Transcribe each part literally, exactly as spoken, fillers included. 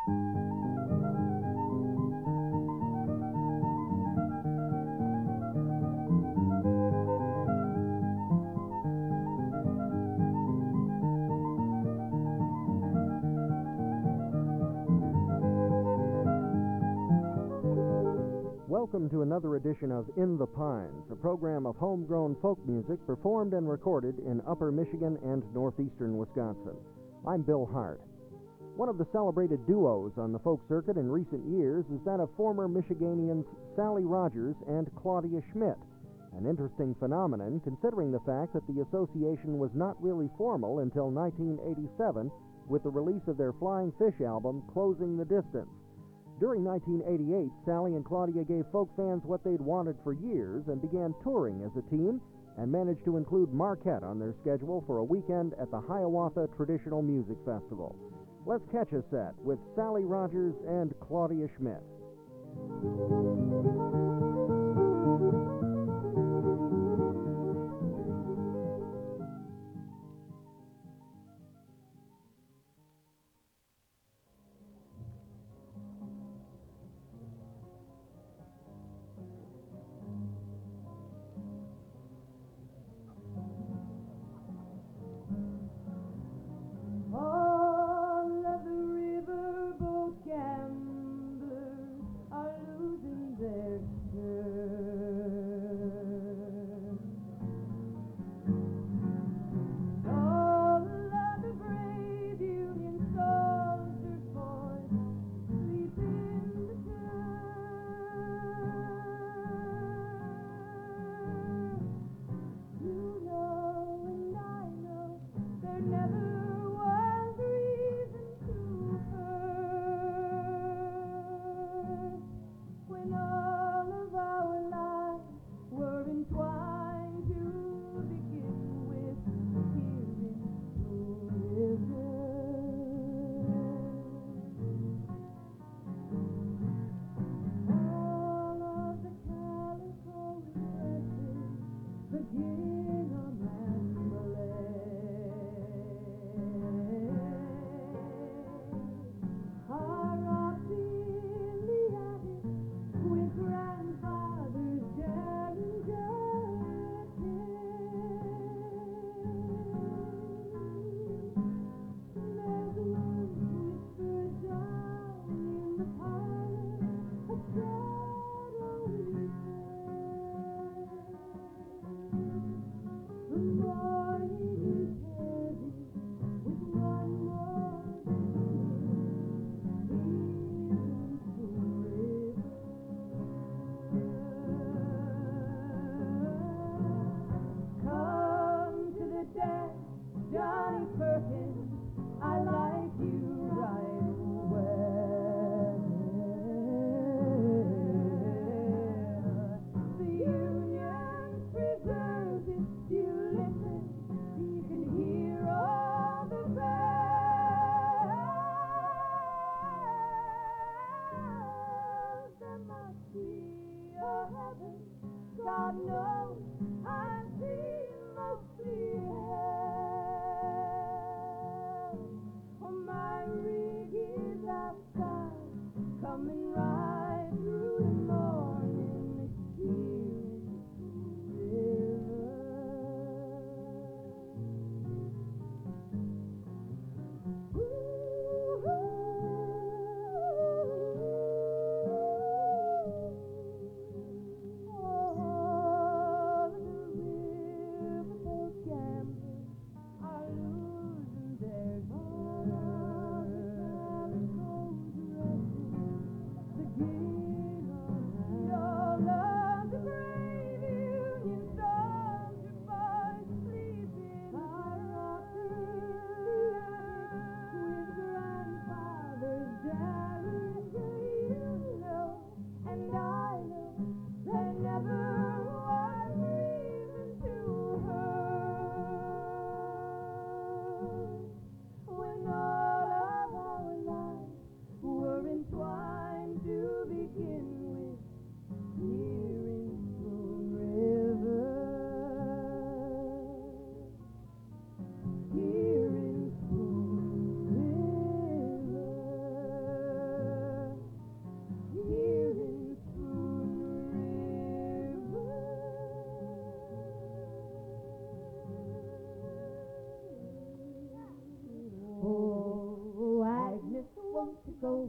Welcome to another edition of In the Pines, a program of homegrown folk music performed and recorded in Upper Michigan and northeastern Wisconsin. I'm Bill Hart. One of the celebrated duos on the folk circuit in recent years is that of former Michiganians Sally Rogers and Claudia Schmidt, an interesting phenomenon considering the fact that the association was not really formal until nineteen eighty-seven with the release of their Flying Fish album, Closing the Distance. During nineteen eighty-eight, Sally and Claudia gave folk fans what they'd wanted for years and began touring as a team and managed to include Marquette on their schedule for a weekend at the Hiawatha Traditional Music Festival. Let's catch a set with Sally Rogers and Claudia Schmidt.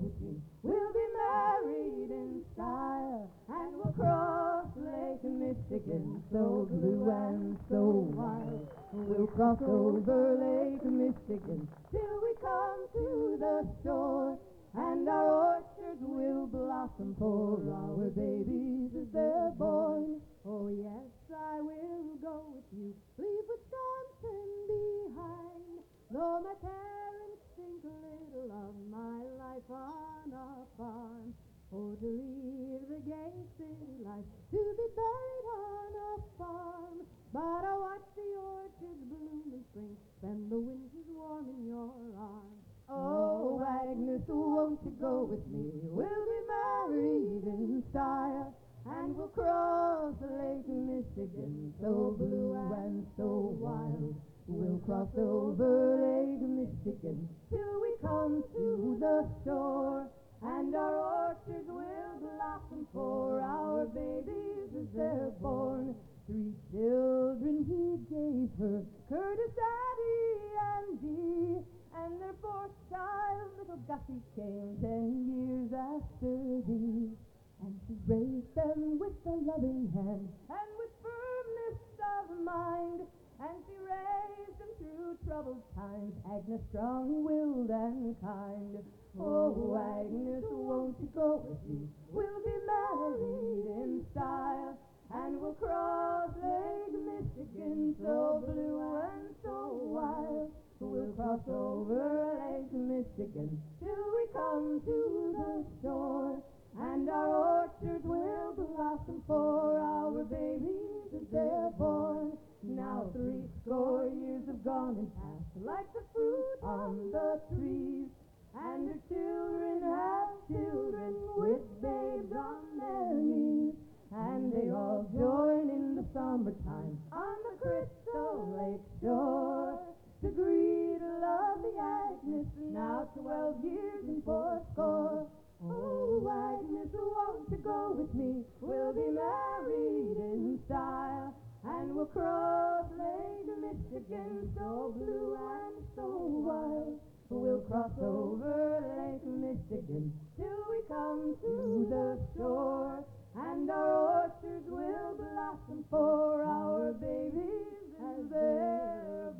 with me. We'll be married in style, and we'll cross Lake Michigan, so blue and so wild. We'll cross over Lake Michigan till we come to the shore, and our orchards will blossom for our babies as they're born. Oh yes, I will go with you, leave Wisconsin behind, though my parents think little of my life on a farm. Oh, to leave the gay city life, to be buried on a farm. But I watch the orchards bloom in spring, spend the winters warm in your arms. Oh, Agnes, won't you go with me? We'll be married in style, and we'll cross Lake Michigan, so blue and so wild. We'll cross over Lake Michigan till we come to the shore, and our orchards will blossom for our babies as they're born. Three children he gave her, Curtis, Addie, and Dee, and their fourth child, little Gussie, came ten years after these. And she raised them with a loving hand and with firmness of mind, and she raised them through troubled times, Agnes strong-willed and kind. Oh, Agnes, won't you go with me? We'll be married in style, and we'll cross Lake Michigan, so blue and so wild. We'll cross over Lake Michigan till we come to the shore, and our orchards will blossom for our babies as they're born. Now three score years have gone and passed like the fruit on the trees, and her children have children with babes on their knees, and they all join in the summertime on the Crystal Lake shore to greet lovely Agnes, now twelve years and fourscore. Oh, Agnes, won't you go with me? We'll be married in style, and we'll cross Lake Michigan, so blue and so wild. We'll cross over Lake Michigan till we come to the shore, and our orchards will blossom for our babies as they're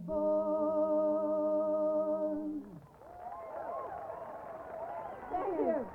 born. Thank you.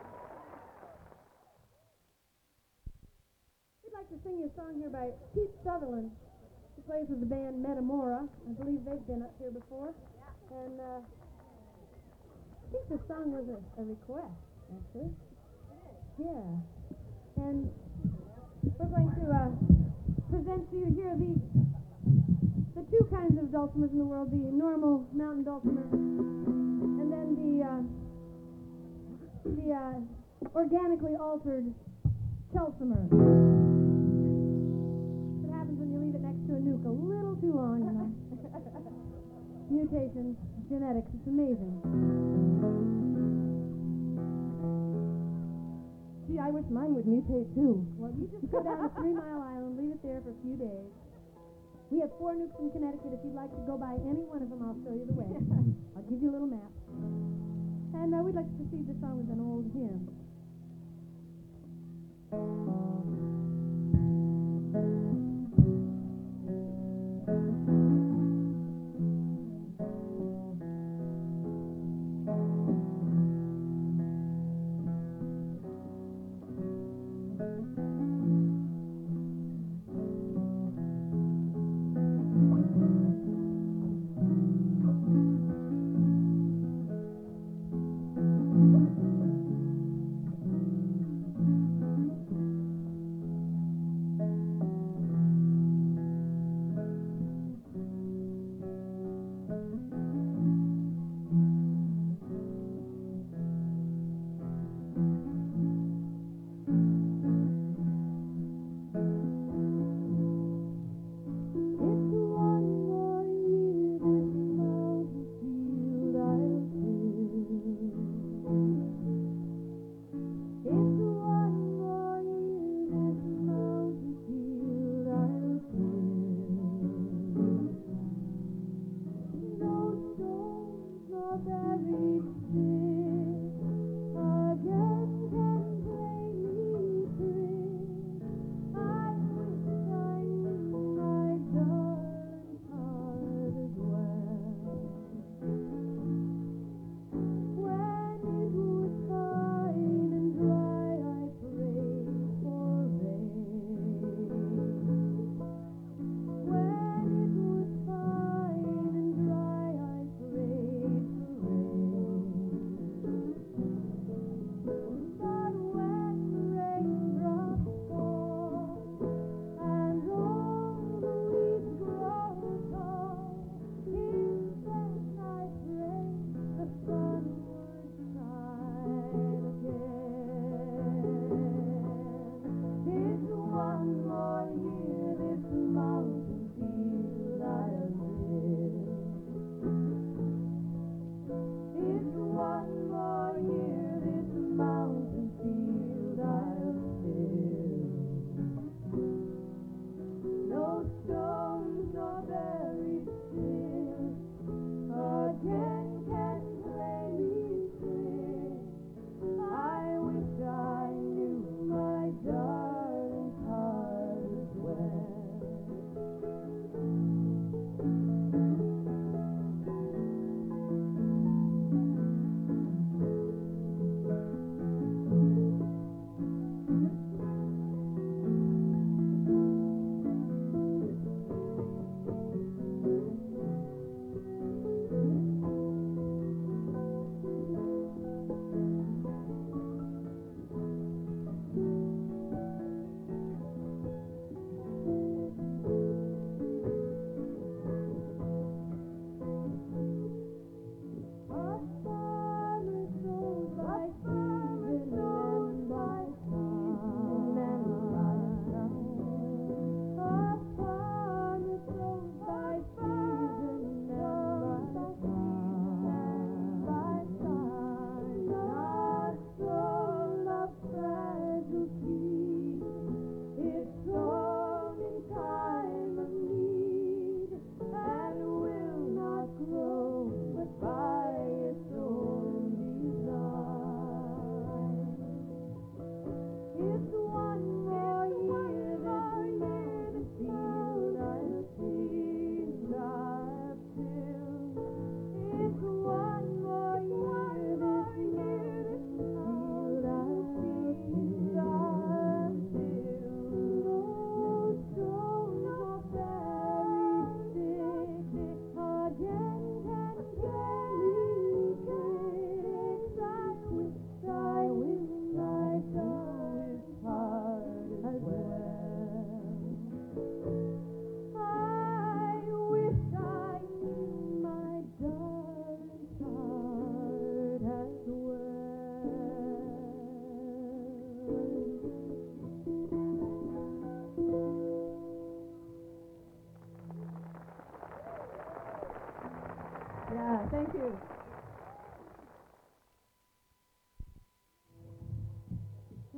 We'd like to sing you a song here by Pete Sutherland. He plays with the band Metamora. I believe they've been up here before. And uh, I think this song was a, a request, actually. Yeah. And we're going to uh, present to you here the the two kinds of dulcimers in the world, the normal mountain dulcimer, and then the uh, the uh, organically altered Kelsimer. What happens when you leave it next to a nuke a little too long, you know. Mutations, genetics, it's amazing. Gee, I wish mine would mutate too. Well, you just go down to Three Mile Island, leave it there for a few days. We have four nukes in Connecticut. If you'd like to go by any one of them, I'll show you the way. I'll give you a little map. And uh, we'd like to proceed this song with an old hymn.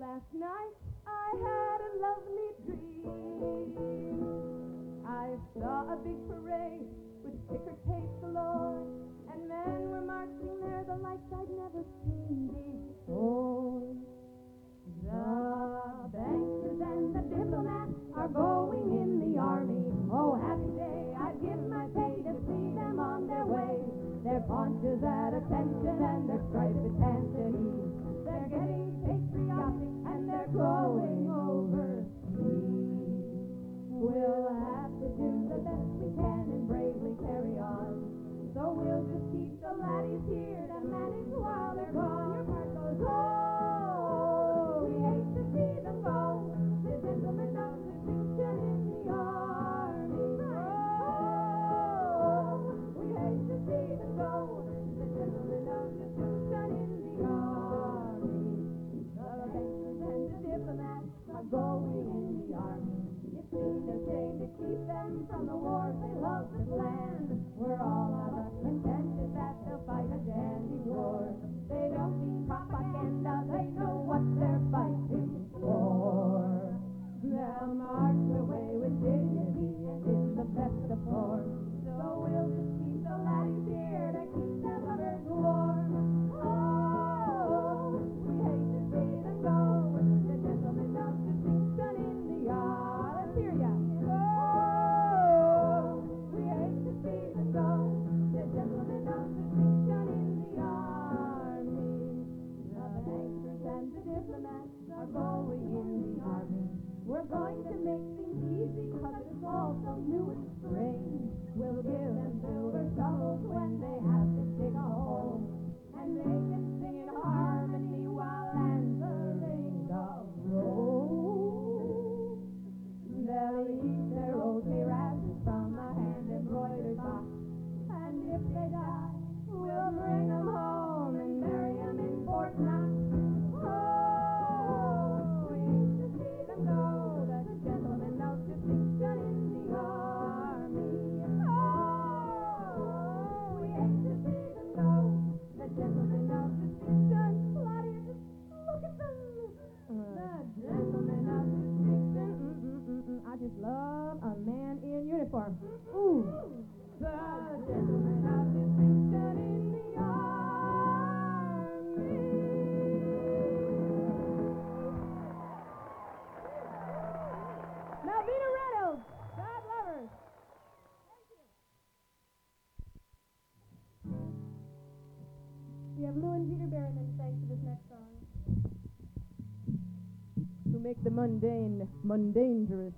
Last night I had a lovely dream. I saw a big parade with ticker tape galore, and men were marching there, the likes I'd never seen before. The bankers and the diplomats are going in the army. Oh, happy day, I'd give my pay to see them on their way. Their paunches at attention and their striped pants at ease. They're getting patriotic and they're going overseas. We'll have to do the best we can and bravely carry on. So we'll just keep the laddies here to manage while they're gone. Your part goes, oh, we hate to see them go. The gentlemen of distinction in the army. Oh, we hate to see them go. The gentlemen of distinction in the army. The bankers and the diplomats are going in the army. It seemed a shame to keep them from the wars they love to plan. We're all of us contented that they'll fight a dandy war. They don't need propaganda, they know what they're fighting for. They'll march away with dignity and in the best of form. So we'll just keep the laddies here to keep their lovers warm. Oh, we hate to see them go. The gentlemen of distinction in the yard. Let's hear ya. Oh, we hate to see them go. The gentlemen of distinction in the army. The bankers and the diplomats are going in the army. We're going to make things easy cause it's all so new and strange. We'll give them silver shovels when they have to dig a hole, and they can sing in harmony while answering the roll. They'll eat their old terrazes from a hand-embroidered box, and if they die, we'll bring them home and bury them in Fort Knox. Oh, we hate to see them go, the gentlemen of distinction in the army. Oh, we hate to see them go, the gentlemen of distinction. Claudia, just look at them. The gentlemen of distinction. Mm-mm-mm-mm. I just love a man in uniform. Ooh. The gentlemen of distinction in the army. Malvina Reynolds, God lovers. We have Lou and Peter Berryman sang for this next song. To make the mundane mundangerous.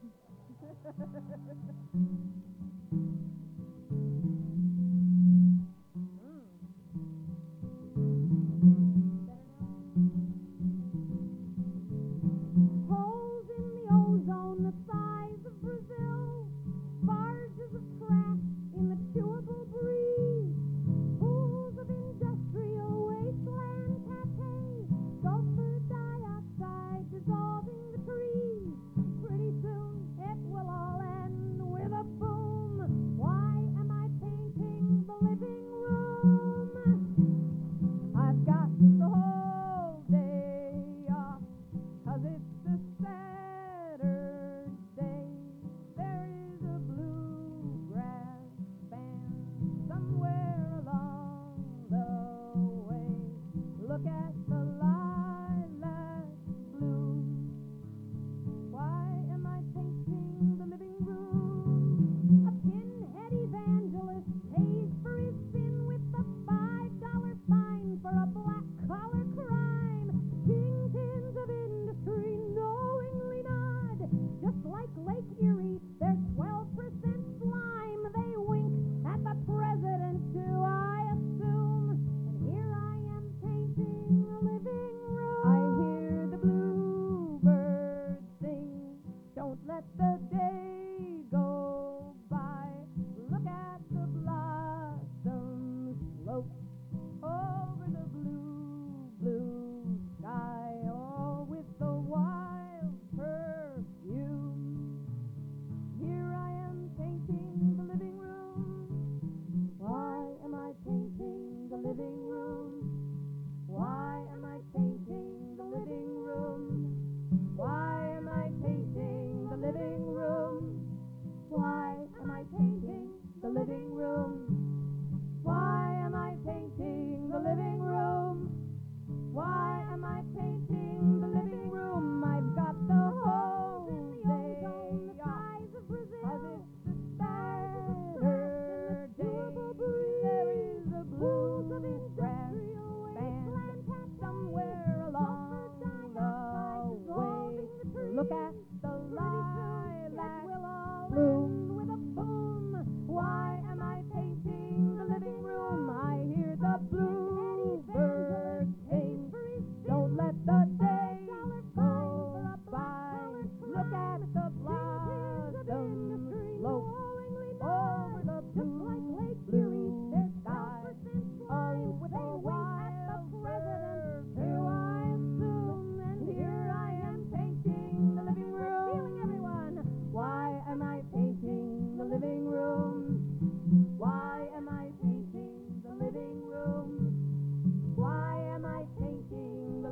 Holes in the ozone the size of Brazil, barges of trash in the chewable breeze, pools of industrial wasteland pate, sulfur dioxide dissolving the trees. Pretty soon it will all end with a boom. Why am I painting the living room? I've got the whole day off, 'cause it's a Saturday. There is a bluegrass band somewhere along the way. Look at the lilac bloom. Why am I painting the living room? A pinhead evangelist pays for his sin with a five dollar fine for a black-collar crime. Kingpins of industry knowingly nod. Just like Lake Erie, there's twelve percent slime. They wink at the president, too, I assume. And here I am painting the living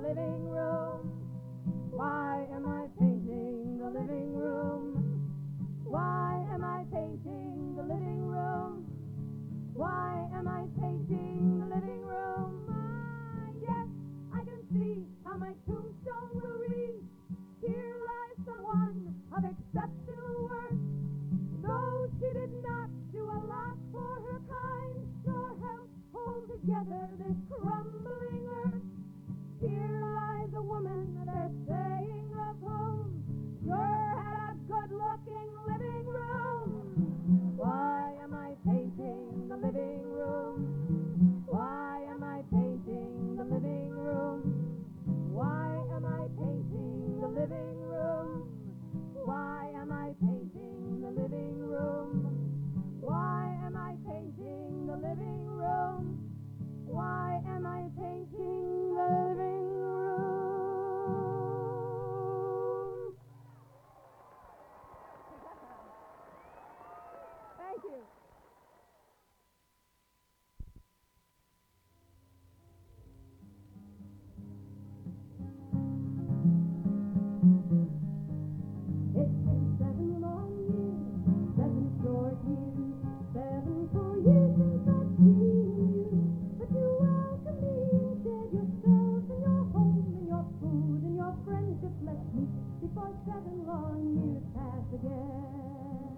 living room? Why am I painting the living room? Why am I painting the living room? Why am I painting the living room? Ah, yes, I can see how my tombstone will read. Here lies someone of exceptional worth, though she did not do a lot for her kind, nor help hold together this crumbling earth. Here lies a woman, they're saying of whom sure had a good-looking living room. Why am I painting the living room? Why am I painting the living room? Why am I painting the living room? Why am I painting the living room? Why am I painting the living room? Why am I painting the living room? Thank you. It's been seven long years, seven short years, seven full years since I've seen you. But you welcomed me and shared yourself and your home and your food and your friendship left me before seven long years pass again.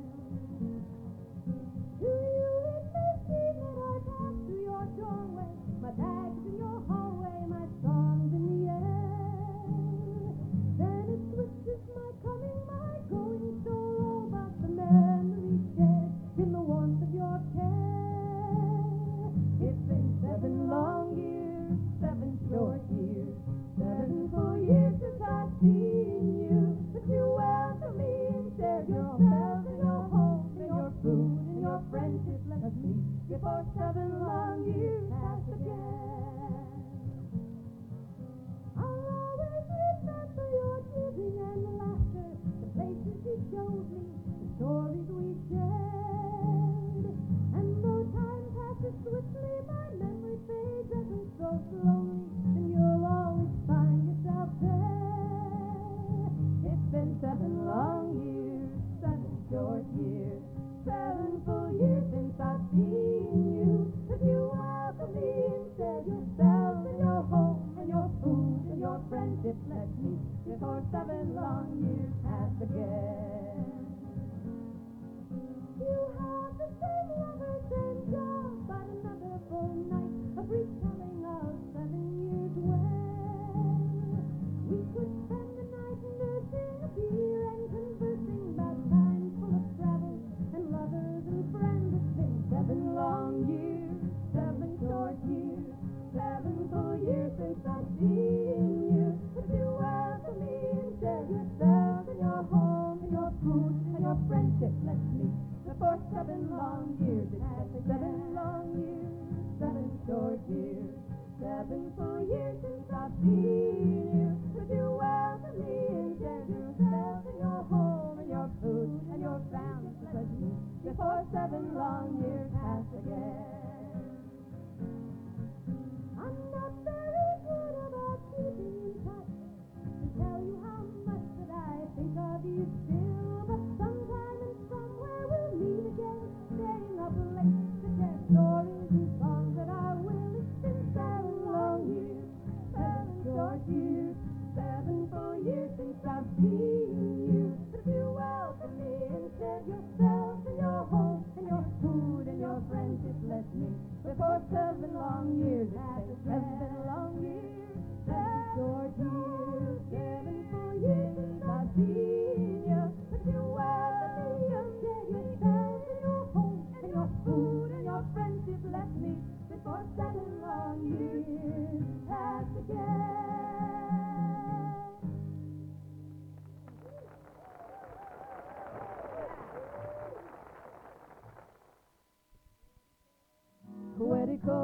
Do you admit me that I passed through your doorway, my bags in your hallway, my songs in the air? Then it switches my coming, my going, so all about the memories shared in the warmth of your care. It's been seven long years, seven short years, seven full years since I've seen you. But you welcomed me and shared yourself and your home and your food and your friendship left me before seven long years pass again. I'll always remember your giving and laughter, the places you showed me, the stories we shared. And though time passes swiftly, my memory fades ever so slowly, and you'll always find yourself there. It's been seven long years, seven short years, seven full years since I've seen you. But you welcomed me and shared yourself and your home and your food and your friendship left me before seven long years pass again. You have the same lover, same job, but another full night of retelling of seven years when we could spend the night nursing a beer and conversing about times full of travel and lovers and friends. It's been seven long years, seven short years, seven full years since I've seen you. But you welcomed me and shared yourself and your home and your food and your friendship left me before seven long years. It's been seven long years, seven short years, seven full years since I've seen you. But you welcomed me and shared yourself and your home and your food and your family left me before seven long years pass again. I'm not very good about keeping in touch to tell you how much that I think of you still, but sometime and somewhere we'll meet again, staying up late to share stories and songs that I will. It's been seven long years, seven short years, seven full years since I've seen you. But you welcomed me and shared yourself and your home and your food and your friendship left me before seven long years. It's been seven long years, seven short years, seven full years since I've seen you. But you welcomed me and shared yourself and your home and your food and your friendship left me before seven long years pass again. Poetico,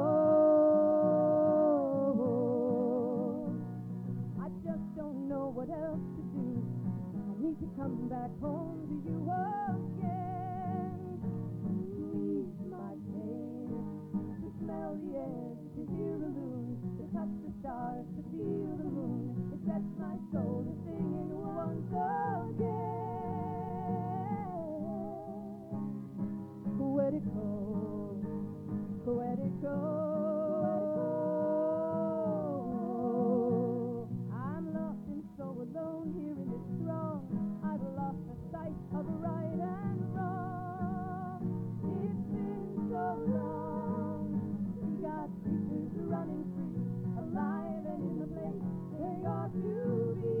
I just don't know what else to do. I need to come back home to you again. To ease my pain, to smell the air, to hear the loon, to touch the stars, to feel the moon. my soul to singing once again. Poetical, poetical. I'm lost and so alone here in this throng. I've lost the sight of right and wrong. It's been so long. We got creatures running free, alive and in the place they ought to be.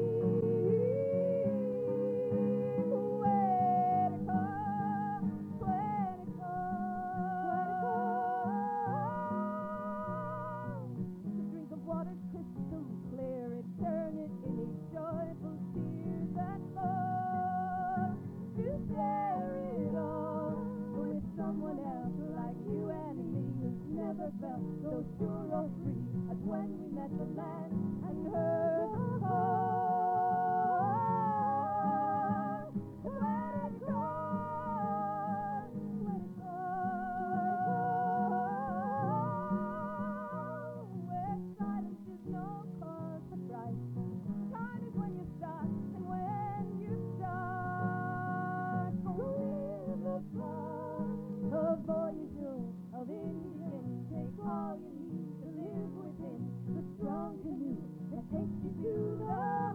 Felt so sure or free as when we met the land and heard the call. Let it go, let it go. Where silence is no cause for fright. Time is when you start and when you start. For live the fun, the voyager of Indian. Take all you need to live within the strong canoe that takes you to the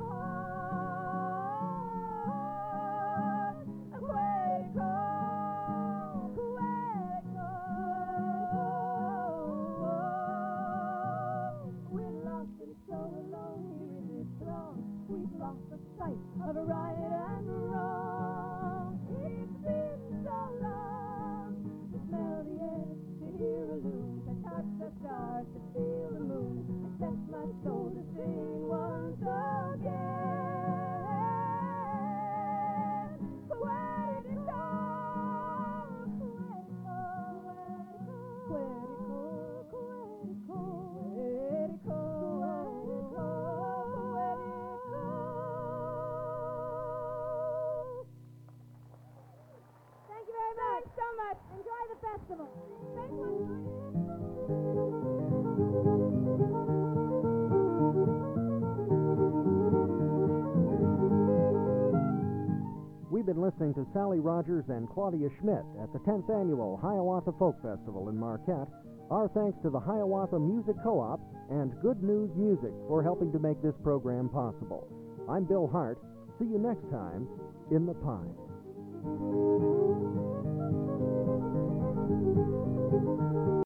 heart. Aquatico, Aquatico. We're lost and so alone here in this throng. We've lost the sight of right and wrong. It's been so long to smell the air, to hear a loon, to touch the stars, to feel the moon, to set my soul to sing once again. Poetico, poetico, poetico, poetico, poetico, poetico, poetico. Thank you very much. Thanks so much. Enjoy the festival. Thanks much. We've been listening to Sally Rogers and Claudia Schmidt at the tenth Annual Hiawatha Folk Festival in Marquette. Our thanks to the Hiawatha Music Co-op and Good News Music for helping to make this program possible. I'm Bill Hart. See you next time in the Pines.